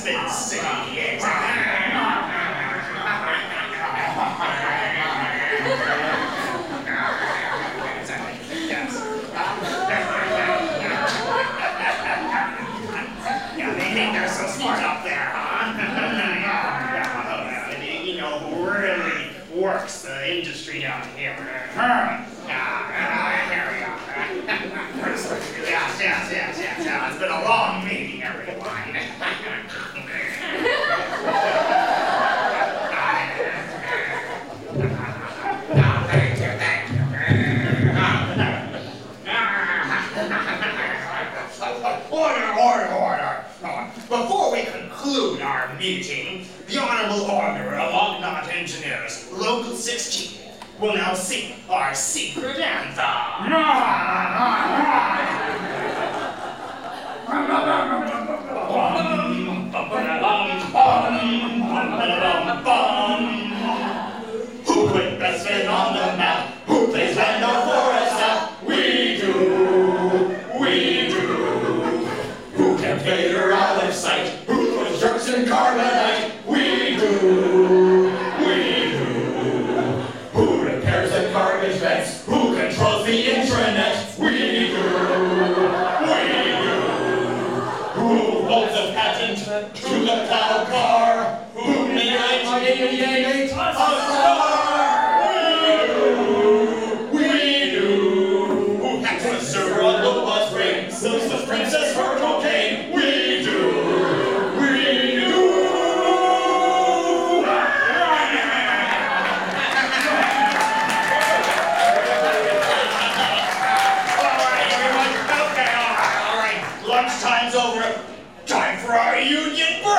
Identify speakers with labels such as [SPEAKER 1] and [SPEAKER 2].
[SPEAKER 1] Boston City. Yeah, they think they're so smart up there, huh? You know who really works the industry down here? Yes. It's been a long meeting, everyone. Thank you. Order. Before we conclude our meeting, the Honorable Order of Ognot Engineers, Local 16, will now sing our secret anthem. Who put Brisbane on the map? Who plays Lando for us now? We do. Who can fade her out of sight? Who throws jerks in carbonite? We do. Who repairs the garbage vents? Who controls the intranet? We do. Who holds a patent to the plow car? Who made 1988 a star? We do. Who hacks the server on the bus ring? Sells the princess her cocaine? We do. All right. Lunchtime's over. Time for our union break.